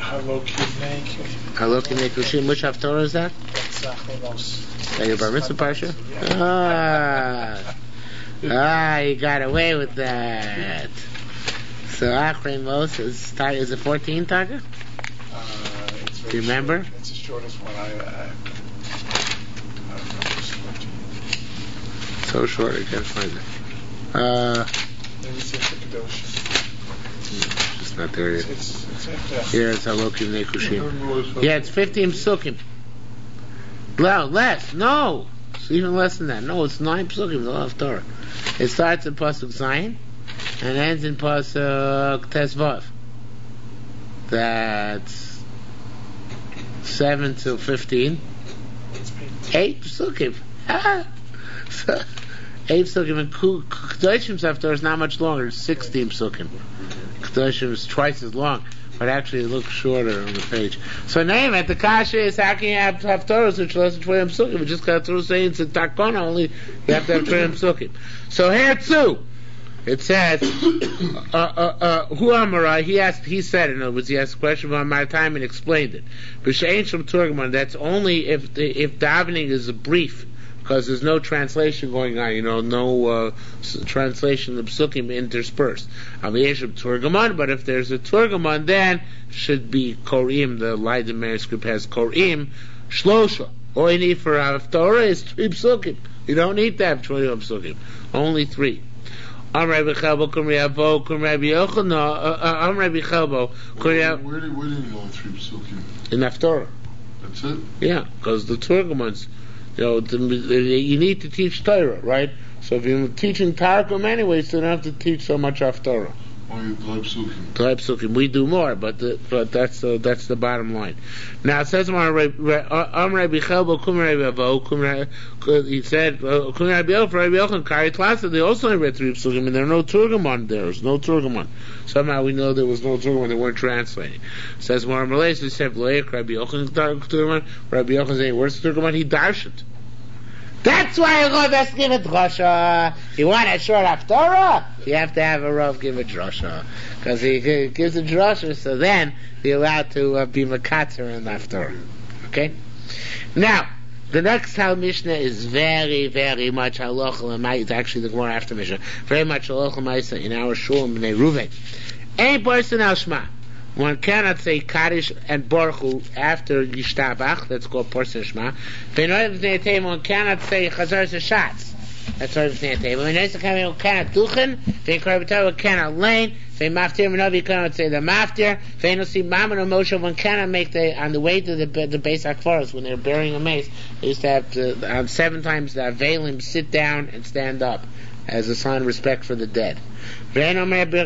Haloki Nekushim. Which haftarah is that? Is that your Bar Mitzvah Parsha? Ah, ah, you got away with that. So Achrei Moses is it fourteen, Taka? Do you remember? Short. It's the shortest one. I, I, I don't know. It's fourteen. So short, I can't find it. Uh, Maybe it's in the Kedosh. It's not there yet. It's, it's, it's yeah. Here it's Halokim Nekushim. Yeah, it's fifteen psukim. No, less. No, it's even less than that. No, it's nine psukim. The law of Torah. It starts in pasuk Zayin and ends in pasuk Tesvav. That's seven to fifteen. Eight psukim. Ah. So, eight psukim. And Kedoshim's Haftorah is not much longer. It's sixteen psukim. Kedoshim is twice as long, but actually it looks shorter on the page. So name it. The kasha is how can you have Haftorahs which less than twenty psukim? We just got through saying it's a takona only. You have to have twenty psukim. So here too. It says, uh, uh, uh, Hu Amarai, he asked, he said, in other words, he asked a question about my time and explained it. B'shein Shem Turgaman, that's only if the, if davening is a brief, because there's no translation going on, you know, no uh, s- translation of psukim interspersed. Aviyeshem Turgaman, but if there's a Turgaman, then should be Korim, the Leiden manuscript has Korim, Shlosha. All you need for Haftorah is three psukim. You don't need to have twenty psukim. Only three. I'm Rabbi Chelbo, Kum Rabbi Kum Rabbi Yochanan. I'm Rabbi Chelbo. Where do where do you know three psukim? In Haftorah. That's it. Yeah, because the Turgamans, you know, the, the, you need to teach Torah, right? So if you're teaching Targum anyways, you don't have to teach so much Haftorah. Only Gleb psukim. Gleb psukim. We do more, but the, but that's the that's the bottom line. Now it says, "Am Rabbi Chelbo, Kum Rabbi Avo, Kum Rabbi." He said, "Kum Rabbi Avo, Rabbi Yochanan, Kari Tlasa." They also read three psukim, and there are no Turgamon. There was no Turgamon. Somehow we know there was no Turgamon. They weren't translating. It says more Malays. They said, "V'leik Rabbi Yochanan Turgamon." Rabbi Yochanan saying, "Where's the Turgamon?" He darshaned. That's why a Rav has to give a drasha. You want a short Haftorah? You have to have a Rav give a drasha. Because he, he gives a drasha, so then you're allowed to uh, be Makatzer in the Haftorah. Okay? Now, the next Tal Mishnah is very, very much Halacha L'Maisa. It's actually the Gemara after Mishnah. Very much Halacha L'Maisa in our shul in Bnei Ruvain. Ein person al Shema. One cannot say Kaddish and Baruch Hu after Yishtabach. That's called Porson Shema. One cannot say Chazar Shatz. That's right. One cannot Duchen. One cannot Lane. One cannot say the Maftir. One cannot make the on the way to the the Beis HaKvaros when they're burying a mace. They used to have to um, seven times the Avelim sit down and stand up as a sign of respect for the dead. We cannot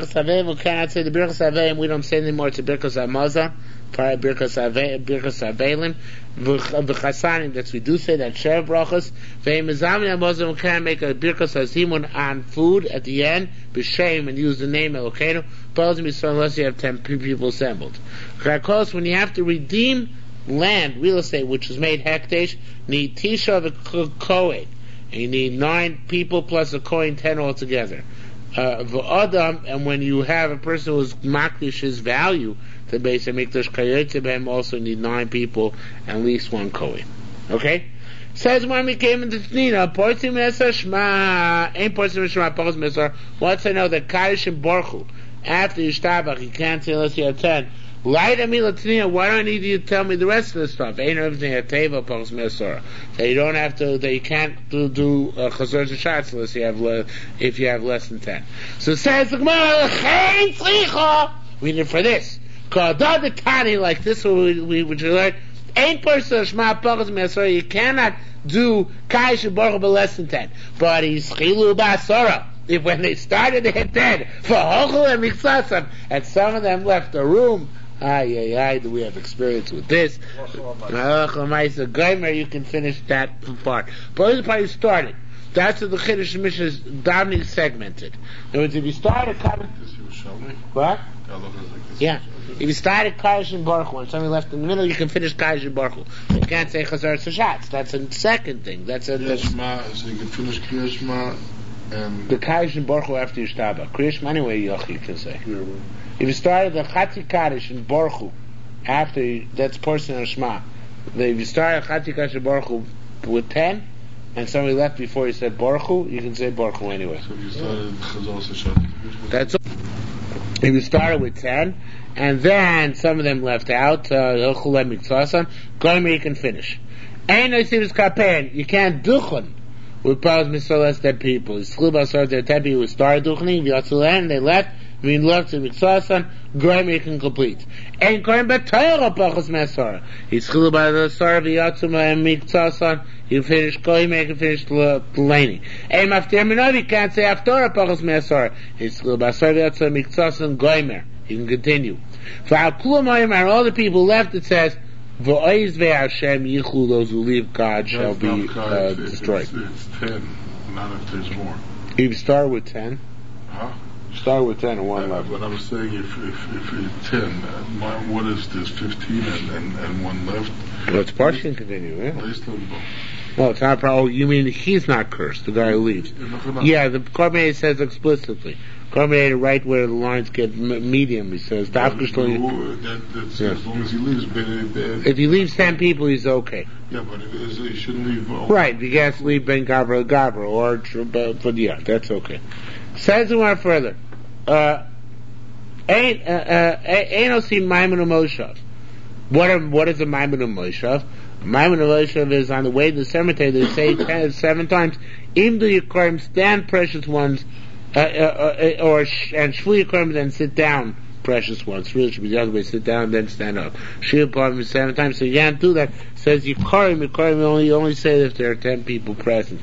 say the Birchas Avelim. We don't say anymore. It's a Birchas Hamazon, probably Birchas Avelim, V'chasanim. That's we do say that Shev Brachos. Ve'imazamim Hamazon. We can't make a Birchas Hazimun on food at the end, b'shem, and use the name Elokeinu. Unless you have ten people assembled. Because when you have to redeem land, real estate, which is made hekdesh, need tisha v'kohen. And you need nine people plus a coin, ten altogether. Uh, V'adam, and when you have a person who's makdish his value to base and mikdash kayotze b'hem, also need nine people and at least one kohen. Okay? Says when we came into Tnina, porsim mesar shma, ain't porsim shma, porsim mesar. Once I know that Kaddish and Baruch Hu, after Yishtabach, you can't say unless you have ten. Light me Latnia, why do I need you to tell me the rest of the stuff? Ain't everything a teva post mesora. That you don't have to, that you can't do, do uh, chazor shots unless you have, le, if you have less than ten. So it says the Gemara, Chein tzricha. We need for this. Kadad the Tani, like this, we, we, which we learned, ain't person shma post mesora. You cannot do Kaish and Baruch Hu less than ten. But he's chilu basara. If when they started they had ten, for Hochel and Miksasam, and some of them left the room. Ay, ay, ay, do we have experience with this? Geimer, you can finish that part. But this part is started. That's what the Chiddush Mishnah is davening segmented. In other words, if you start a Kaddish... What? Yeah. If you start a Kaddish and Baruch Hu, and somebody left in the middle, you can finish Kaddish and Baruch Hu. You can't say Chazar Sashatz. That's a second thing. That's a... Kriyas Shema, so you can finish Kriyas Shema and... The Kaddish and Baruch Hu after Yishtabach. Kriyas Shema anyway, you can say. Yeah. If you started the Chati Kaddish in Baruch Hu, after you, that's portion of Shema. If you started Chati Kaddish in Baruch Hu with ten, and somebody left before you said Baruch Hu, you can say Baruch Hu anyway. So if you started Chazal Sashat, that's all. If you started with ten, and then some of them left out, Hilchulem Miksasan, Gomer you can finish. Ain't no Sivus Kapen, you can't duchen with Paul's Misolas dead people. It's Chilbasar dead people who started duchening, Vyatzulen, they left. I mean, love to Miksasan, Goyim you can complete. And Goyim B'Torah Pachas Mesara. He's Chilu by the Sar V'Yatzuma and Miksasan. You finish Goyim, you can finish Laning. And Maftir Minov, you can't say Haftorah Pachas Mesara. He's Chilu by Sar V'Yatzuma Miksasan Goyim. You can continue. For Al Kulam Ayim are all the people left, it says, V'oiz ve'Hashem yichlu, those who leave God shall That's be not uh, correct. It's- destroyed. It's, it's ten, not if there's more. You start with ten. Huh? Start with ten and one Uh, left. but I was saying if if, if it's ten, uh, my, what is this? Fifteen and, and, and one left. Well, it's partially continue, yeah. Based on both. No, it's not a problem. You mean he's not cursed, the guy who leaves. Yeah, the Korbanei says explicitly. Korbanei, right where the lines get m- medium, he says. That, Dafka Shlo- that, that's Yeah. as long as he leaves. But, uh, If he leaves ten people, he's okay. yeah, but it is, he shouldn't leave. Uh, Right, he has to leave Ben Gavra Gavra, or, but, but yeah, that's okay. Says the one further. Uh, ain't, uh, uh, ain't no see Maimon Moshav. What, are, what is a Maimon Moshav? Maimon Moshav is on the way to the cemetery, they say ten, seven times, Im do Yikorim, stand precious ones, uh, uh, uh, or, sh- and Shvu Yikorim, then sit down, precious ones. Really should be the other way, sit down, then stand up. Shvu Yikorim seven times, so you can't do that. Says Yikorim, Yikorim, you only, you only say if there are ten people present.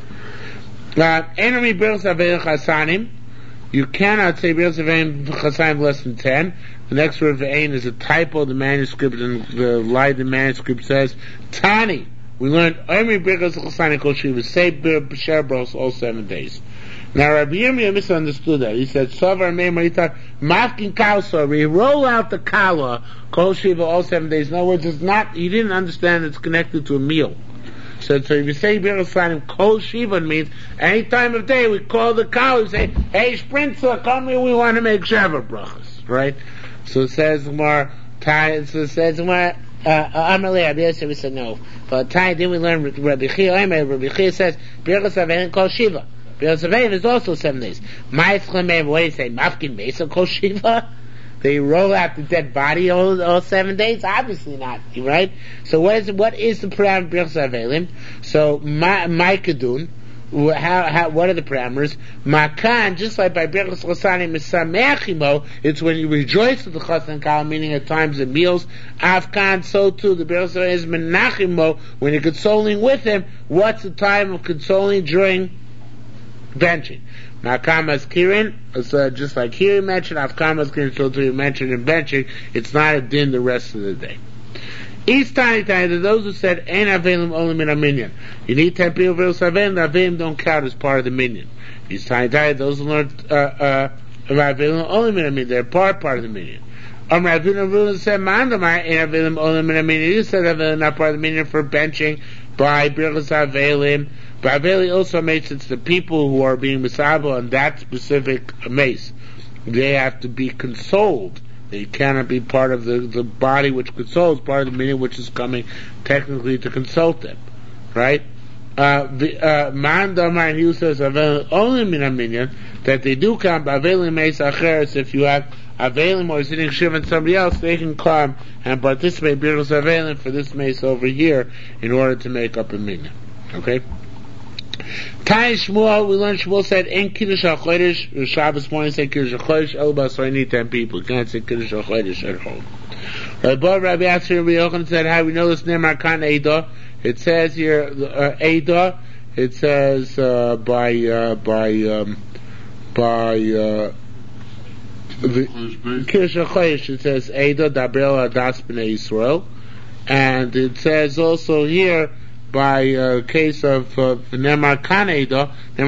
Uh, Enemy Birls Avei Chasanim, you cannot say Birls Avei Chasanim less than ten. The next word Ve'ain is a typo. The manuscript and the Leiden manuscript says Tani. We learned Enemy Birls Chasanim Kol Shiva. Say B'Sher Bros all seven days. Now Rabbi Yirmiyah misunderstood that. He said Sovar Mei Marita Mafkin Kalsa. We roll out the Kala Kol Shiva all seven days. In other words, it's not. He didn't understand it's connected to a meal. So, so if you say Birsanim Kol Shiva means any time of day we call the cow and say, hey Sprinter, come here, we want to make Sheva brachas, right? So it says more, so it says more, Amalei, Rabbi Yosef, we said no. But Tai, then we learn Rabbi Chia, Rabbi Chia says, Birsanim Kol Shiva. Birsanim is also seven days. Ma'atzchem, what do you say, Mafkin Mesa Kol Shiva? They roll out the dead body all, all seven days? Obviously not, right? So what is what is the parameter of Birchas Avelim? So Ma'ikadun, how how what are the parameters? Makan, just like by Birchas Chasanim Misamechimo, it's when you rejoice with the Chasan Kal, meaning at times of meals. Afkan, so too the Birchas Avelim is Menachimo, when you're consoling with him. What's the time of consoling during benching? Nakamas Kirin, it's uh, just like here you mentioned, Afkamas Kirin, so to you mentioned in benching, it's not a din the rest of the day. East tiny tiny, to those who said, Ein Avelim only min a minion. You need ten people for Avelim, the Avelim don't count as part of the minion. East tiny tiny, those who learned, uh, uh, Avelim only min a minion, they're part, part of the minion. Um, Ravina Rula said, Mandamai, Ein Avelim only min a minion. You said Avelim not part of the minion for benching by Birchas Avelim. But Aveli also makes it the people who are being misable on that specific mace, they have to be consoled. They cannot be part of the, the body which consoles, part of the meaning which is coming technically to consult them. Right? Man Damar and he says Aveli only min a minion, that they do come Aveli mace acheres. If you have Avelim or sitting shiv and somebody else, they can come and participate Birchas Avelim for this mace over here in order to make up a minion. Okay? Tai Shmuel, we learned Shmuel said, in Kiddush HaChodesh, Shabbos morning say Kiddush HaChodesh, El Basar, I need ten people. You can't say Kiddush HaChodesh at home. Rabbi Rabbi Asher Rabbi Yochanan said, how we know this name, Arkan Eidah? It says here, uh, Eidah, it says, uh, by, uh, by, um, by, uh, the Kiddush HaChodesh, it says, Eidah, Dabrel, Adas, B'nai Yisrael. And it says also here, by a uh, case of Nemar Kaneido,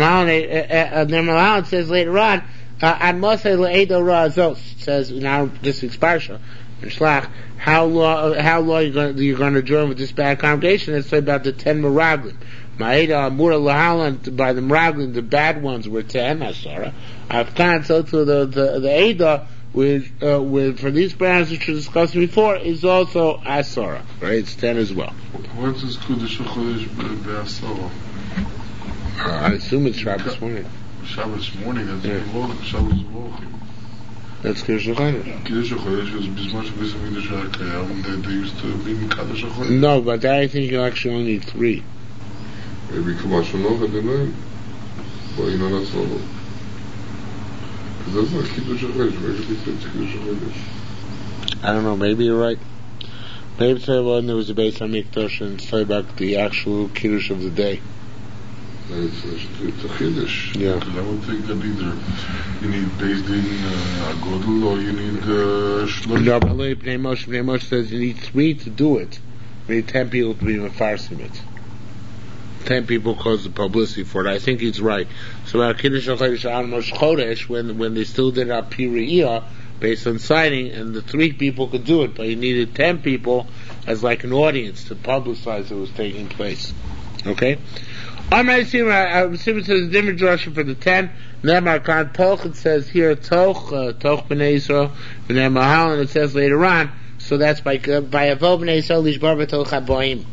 Nemar says later on, I must say Leido Razos says now this is Parsha and Shlach. How long? How long you going? You're going to join with this bad congregation? It's about the ten Meraglim. Ma'eda Amura Lahalan by the Meraglim, the bad ones were ten. Asara. Afkan so to the the the Eidah with uh, with for these brands which we discussed before is also Asara. Right, it's ten as well. What is Kiddush HaChodesh be'asara? Uh, I assume it's Shabbos morning. Shabbos morning, that's yeah. Shabbos Vochim. That's Kiddush HaChodesh. Kiddush HaChodesh was Bismach Bismach HaKayam, and they used to be in Kiddush HaChodesh. No, but I think you actually only need three. Maybe Kamash Nova didn't but you know that's all. Because that's not Kiddush HaChodesh, maybe they said Kiddush HaChodesh. I don't know, maybe you're right. Maybe it's when there was a Beis HaMikdash and it's about the actual Kiddush of the day. It's, it's a Kiddush. Yeah. Because I would think that either you need Beis Din uh, Agodel or you need uh, Shlosh. No, but Bnei Moshe, Bnei Moshe says you need three to do it. we need ten people to be mefarsim it. Ten people cause the publicity for it. I think he's right. So our Kiddush HaChodesh on Rosh Chodesh, when when they still did our Piriyah, based on signing, and the three people could do it, but you needed ten people as like an audience to publicize it was taking place. Okay? I'm going to see, I'm assuming it says a different direction for the ten. Nemar Khan Toch, it says here, Toch, uh, Toch B'nai Yisrael, B'nai Mahal, and it says later on, so that's by, by Avol B'nai Yisrael, Lishbar B'toch HaBoim.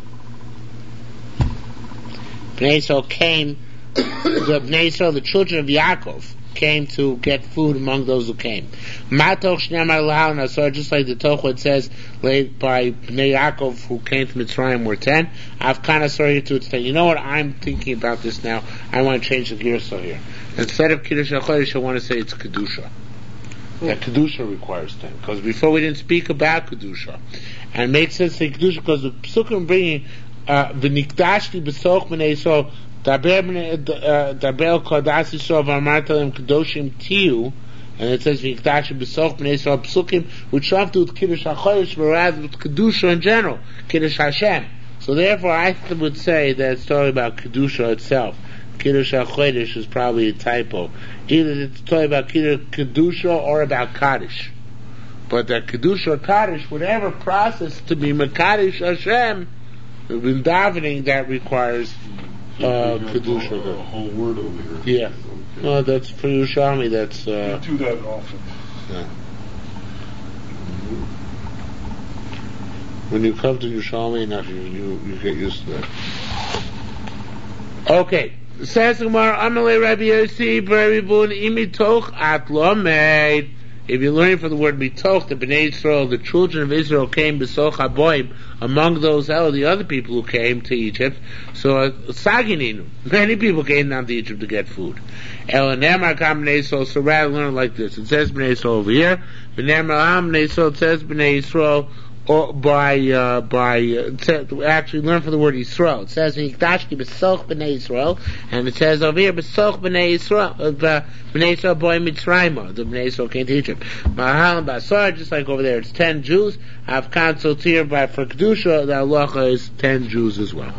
B'nai Yisrael came, the B'nai Yisrael, the children of Yaakov, came to get food among those who came. Matoch Shnemar Lahal, so just like the Toch, it says, laid by Bnei Yaakov who came to Mitzrayim were ten. Avkana sorry to it's ten. You know what? I'm thinking about this now. I want to change the gear so here. Instead of Kiddush HaChodesh, I want to say it's Kedusha. That Kedusha requires ten. Because before we didn't speak about Kedusha. And it makes sense to Kedusha because the Psukim bringing V'nikdashti b'soch b'nei Yisrael Daber Kodas Yisrael v'amartalem Kedoshim Tiyu, and it says V'nikdashti b'soch b'nei Yisrael Psukim, which have to do with Kiddush HaChodesh, but rather with Kedusha in general, Kiddush Hashem. So therefore I would say that it's talking about Kedusha itself. Kiddush HaChodesh is probably a typo. Either it's talking about Kedusha or about Kaddish. But that Kedusha or Kaddish, whatever process to be Mekadosh Hashem, in davening, that requires uh, Kedusha. A whole word over here. Yeah. Okay. No, that's for Yerushalmi, that's... Uh, you do that often. Yeah. When you come to Yerushalmi, you, you, you get used to that. Okay. Says Gemara, Amalei Rabbi Yossi, B'Rabbi Bun, Imitoch at Lomed. If you're learning from the word mitoch, the Bnei Yisrael, the children of Israel came b'soch haboim, among those the other people who came to Egypt. So uh, sagininu, many people came down to Egypt to get food. El nemar kam Bnei Yisrael. So rather learn like this. It says Bnei Yisrael over here. B'nemar am Bnei Yisrael. It says Bnei Yisrael. Or by uh, by uh, actually learn from the word Yisrael. It says V'nikdashti b'soch b'nei Yisrael, and it says over here b'soch b'nei Yisrael, uh, b'nei Yisrael boy Mitzrayim. The b'nei Yisrael came to Egypt. Mahal and Basar, just like over there, it's ten Jews. Avkan Sotir by for Kedusha, the halacha is ten Jews as well.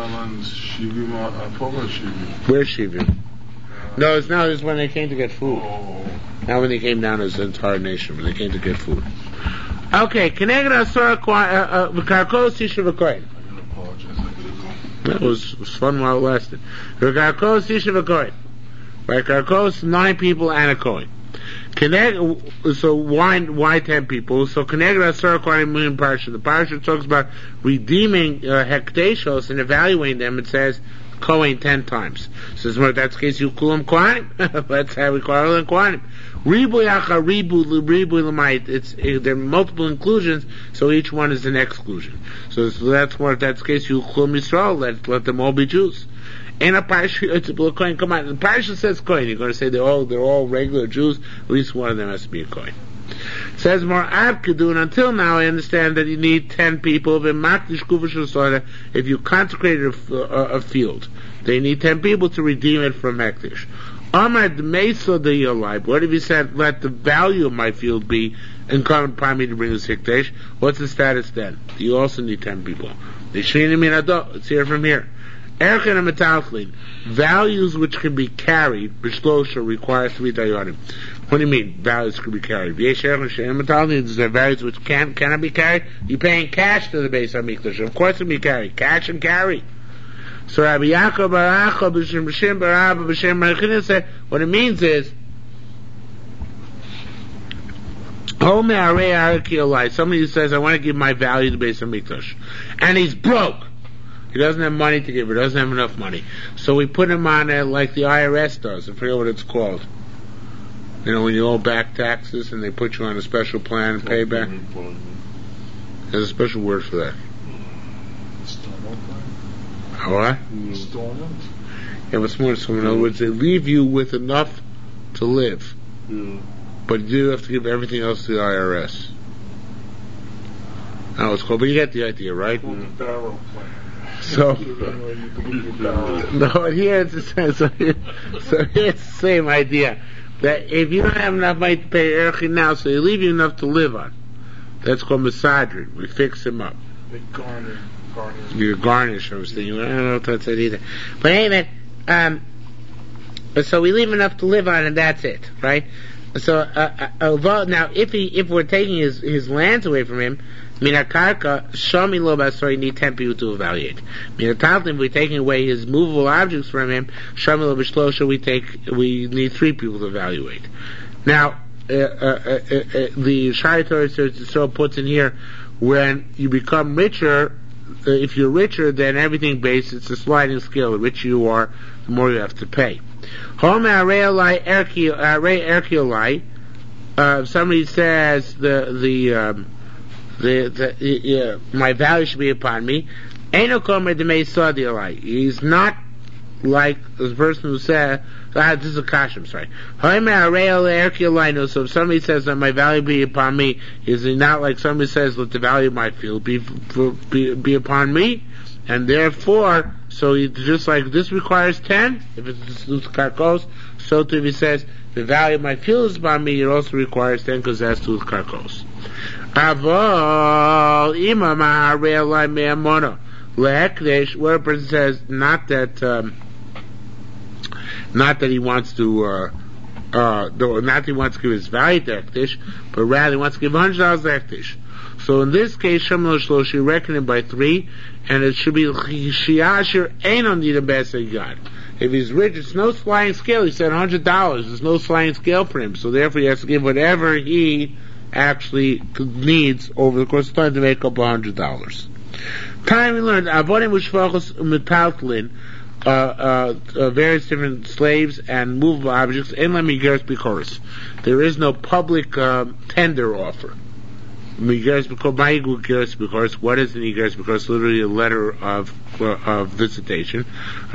Where's Shivim? No, it's now. It's when they came to get food. Not when they came down as an entire nation, when they came to get food. Okay, Keneged Asura V'Karkos Yishuv V'Koyin. That was, was fun while it lasted. V'Karkos Yishuv V'Koyin. By Karkos, nine people and a Koyin. Keneged, so why, why ten people? So Keneged Asura Koyin Muhim Parsha. The Parsha talks about redeeming uh, Hekdeshos and evaluating them. It says Kohen ten times. So that's the case, you Kulam Kohanim. That's how we call them Kohanim. Ribu yacha ribu ribu l'mayit. It's it, there are multiple inclusions, so each one is an exclusion. So, so that's what that's the case. You chum Yisrael, let let them all be Jews. And a parsha, it's a kohen. Come on, the parsha says kohen. You're going to say they're all they're all regular Jews. At least one of them has to be a kohen. Says more abkedun. Until now, I understand that you need ten people. If you consecrated a, a, a field, they need ten people to redeem it from hekdesh. Ahmad Mesa the Yalai. What if he said, let the value of my field be incumbent upon me to bring this hikdash? What's the status then? You also need ten people. Let's hear from here. Erchen and metalchlin. Values which can be carried, b'shlosha, require three dayanim. What do you mean, values can be carried? There's values which can, cannot be carried. You're paying cash to the base of Mikdash. Of course it can be carried. Cash and carry. So Rabbi Yaakov Baracha b'shem b'shem Barabba b'shem Merchina said, what it means is, somebody who says, I want to give my value to the base of Mikdash, and he's broke. He doesn't have money to give, he doesn't have enough money. So we put him on uh, like the I R S does, I forget what it's called. You know, when you owe back taxes and they put you on a special plan and pay back. There's a special word for that. What? Installment? Yeah, what's more, so in other words, they leave you with enough to live. Yeah. But you do have to give everything else to the I R S. I know it's called, but you get the idea, right? Mm. Barrel plan. So, no, here it's the same, so, here, so here's the same idea. That if you don't have enough money to pay Erchin now, so they leave you enough to live on. That's called masadri. We fix him up. They garner. Garnish. Your garnish, I was thinking. I don't know if that's it either. But anyway, um, so we leave enough to live on, and that's it, right? So, uh, uh, now, if he, if we're taking his, his lands away from him, Minakarka, Shami Lo Basar, you need ten people to evaluate. Minataltim, if we're taking away his movable objects from him, Shami Lo Bashlosha, we take, we need three people to evaluate. Now, uh, uh, uh, uh, the Shai Torah so puts in here, when you become richer, uh, if you're richer, then everything based, it's a sliding scale. The richer you are, the more you have to pay. Home Arayolai Erkiolai, uh, somebody says the, the, um, the, the, uh, my value should be upon me. He's not like the person who said, ah, this is a kashim, sorry. So if somebody says that my value be upon me, is it not like somebody says, let the value of my field be, be, be upon me? And therefore, so he, just like this requires ten, if it's karkos, so too if he says, the value of my field is upon me, it also requires ten, because that's to karkos. Avol imam ha'arei me'amona le'ekdesh, where a person says not that um, not that he wants to uh, uh, not that he wants to give his value to ekdesh, but rather he wants to give one hundred dollars to ekdesh. So in this case, Shemel Shlosh, you reckon it by three, and it should be Shiashir ain't on the best of God. If he's rich, it's no sliding scale. He said one hundred dollars. There's no sliding scale for him. So therefore he has to give whatever he actually needs over the course of time to make up one hundred dollars. Time we learned, Avodim Ushvachos Metaltlin, uh, uh, uh, various different slaves and movable objects, in Lemigeres Bikoris. There is no public uh, tender offer. Migeres Bikoris, my Igeres Bikoris, what is an Igeres Bikoris? Literally a letter of, uh, of visitation.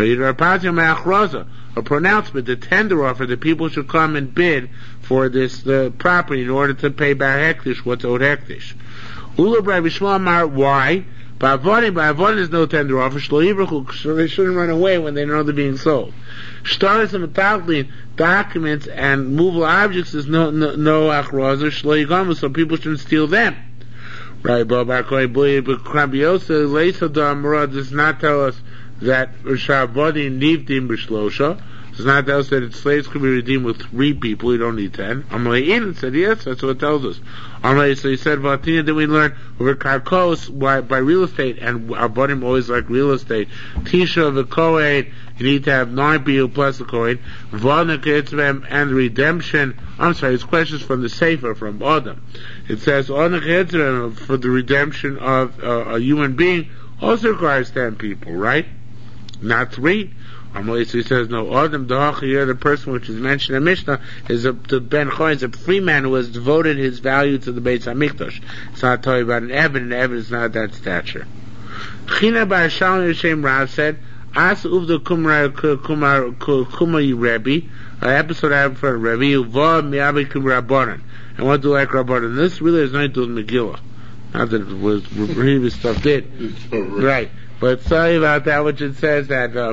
A pronouncement, the tender offer, that people should come and bid for this uh, property in order to pay back hektish, what's owed hektish. Ula Rabbi Shmuel, why? By avoiding, by avoiding there's no tender offer, so they shouldn't run away when they know they're being sold. Stars and metaltlin, documents and movable objects is no no no achrozer shlo, so people shouldn't steal them. Right, but Krambiosa Leisa Damra does not tell us that Shabodi Nivdim B'Shlosha. Does not tell us that slaves could be redeemed with three people. You don't need ten. Amalei said yes. That's what it tells us. Amalei, so he said Vatina. Then we learn over karkos by, by real estate, and our bodim always like real estate. Tisha v'kohen. You need to have nine people plus the coin. V'ana ketzvem and redemption. I'm sorry. It's questions from the Sefer from Adam. It says V'ana ketzvem for the redemption of uh, a human being also requires ten people, right? Not three. So he says, no, Adam Da'ach, here the person which is mentioned in Mishnah, is a, the Ben Choy, is a free man who has devoted his value to the Beis HaMikdash. It's not talking about an Eben, an Eben is not that stature. China Bar Shalom Yishem Rav said, As Uvda Kumar Kumar Kumar Rebbe, an episode I have in front of Rebbe, Uva Miyabi Kum Rabbanan. And what do like Rabbanan? This really has nothing to do with Megillah. Not that it was previous stuff did. Right. But sorry about that, which it says that, uh,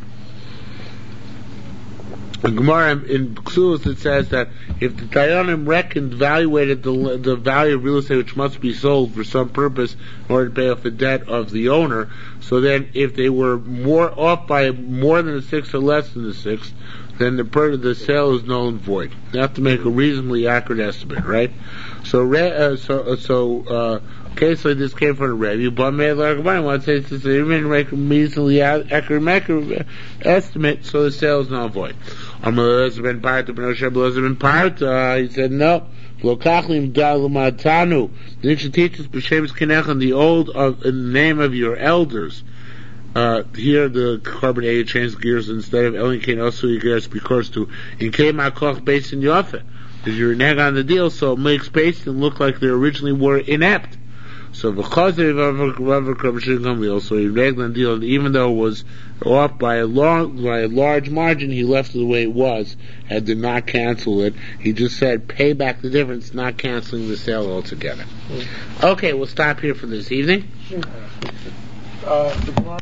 in Gemara in Ksulis it says that if the Dayanim reckoned, evaluated the, the value of real estate which must be sold for some purpose in order to pay off the debt of the owner, so then if they were more off by more than a sixth or less than a sixth, then the per- the sale is null and void. You have to make a reasonably accurate estimate, right? So, uh, so, so, uh, case like this came from a Rebbe, but may like one say it's a reasonably accurate estimate, so the sale is null and void. He said, no. Didn't you teach us b'shemes kinechan, the old of in the name of your elders? Uh, here the carbon eight changes gears instead of Elin Kain also gears because to in Kain Makoch based in Yofa. Because you're neg on the deal, so it makes space and look like they originally were inept. So because of we also a regular deal, and even though it was off by a long, by a large margin, he left it the way it was and did not cancel it. He just said pay back the difference, not canceling the sale altogether. Okay, we'll stop here for this evening. Uh,